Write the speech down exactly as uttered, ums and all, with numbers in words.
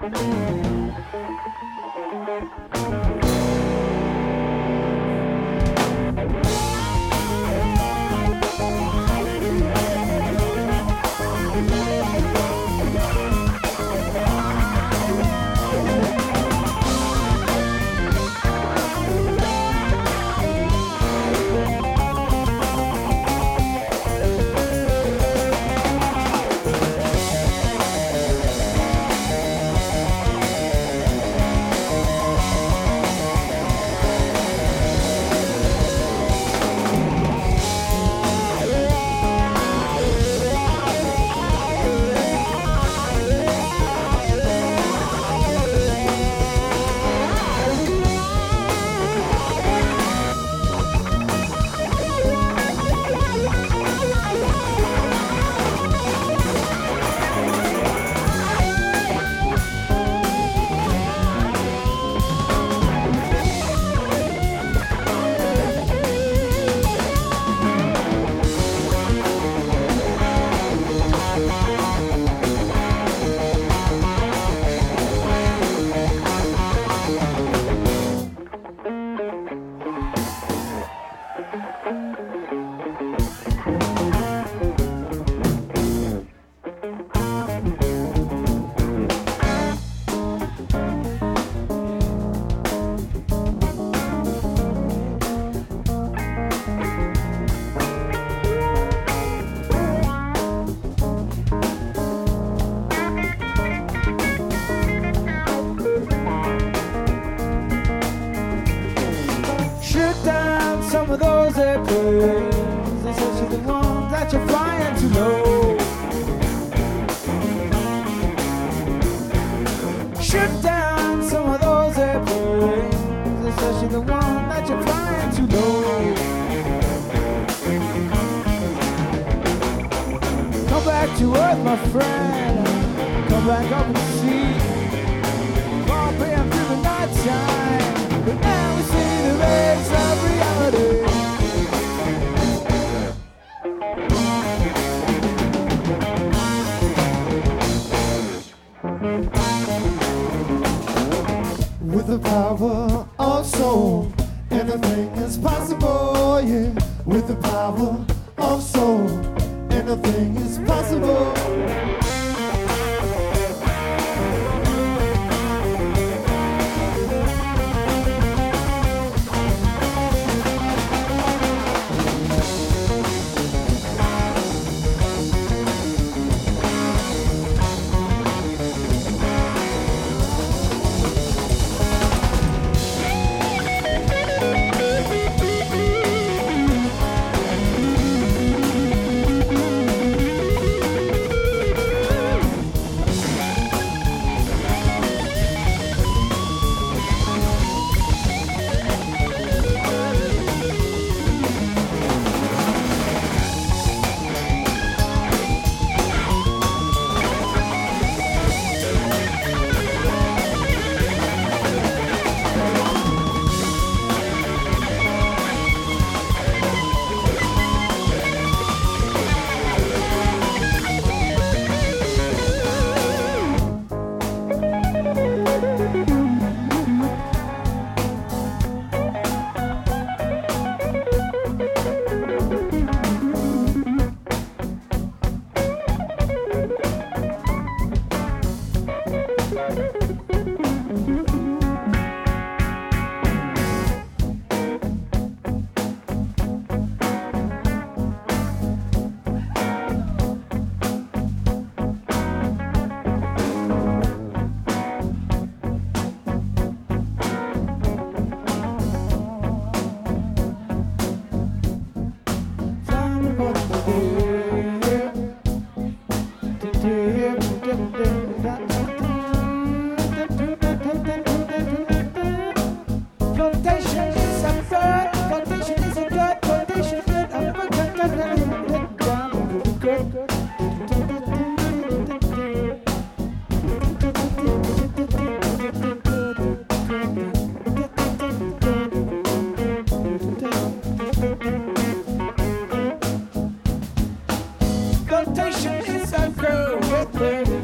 Some of those airplanes, especially the ones that you're flying too low. Shoot down some of those airplanes, especially the ones that you're flying too low. Come back to earth, my friend. Come back up and see. Far beyond through the night time, but now we see the rays of reality. With the power of soul, anything is possible, yeah. With the power of soul, anything is possible. Flotation is a girl with